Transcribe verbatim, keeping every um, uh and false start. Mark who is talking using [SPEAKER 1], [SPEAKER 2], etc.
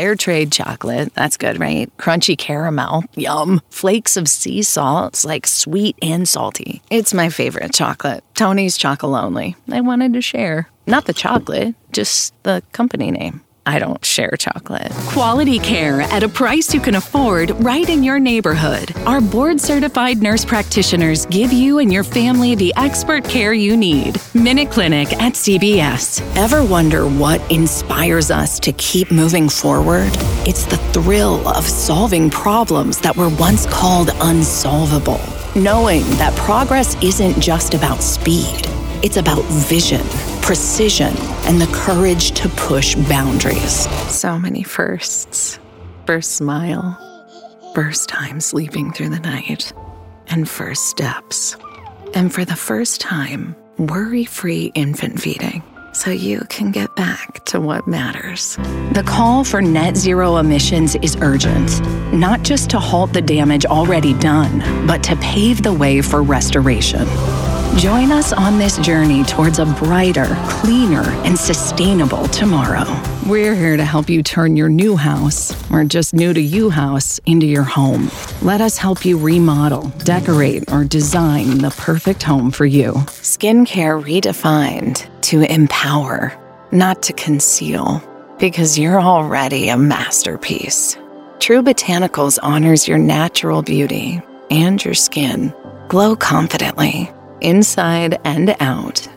[SPEAKER 1] Fair trade chocolate, that's good, right? Crunchy caramel, yum. Flakes of sea salt, it's like sweet and salty. It's my favorite chocolate. Tony's Chocolonely. I wanted to share. Not the chocolate, just the company name. I don't share chocolate.
[SPEAKER 2] Quality care at a price you can afford right in your neighborhood. Our board-certified nurse practitioners give you and your family the expert care you need. Minute Clinic at C B S.
[SPEAKER 1] Ever wonder what inspires us to keep moving forward? It's the thrill of solving problems that were once called unsolvable. Knowing that progress isn't just about speed. It's about vision, precision, and the courage to push boundaries. So many firsts. First smile, first time sleeping through the night, and first steps. And for the first time, worry-free infant feeding, so you can get back to what matters. The call for net zero emissions is urgent, not just to halt the damage already done, but to pave the way for restoration. Join us on this journey towards a brighter, cleaner, and sustainable tomorrow. We're here to help you turn your new house, or just new to you house, into your home. Let us help you remodel, decorate, or design the perfect home for you. Skincare redefined to empower, not to conceal, because you're already a masterpiece. True Botanicals honors your natural beauty and your skin. Glow confidently, inside and out,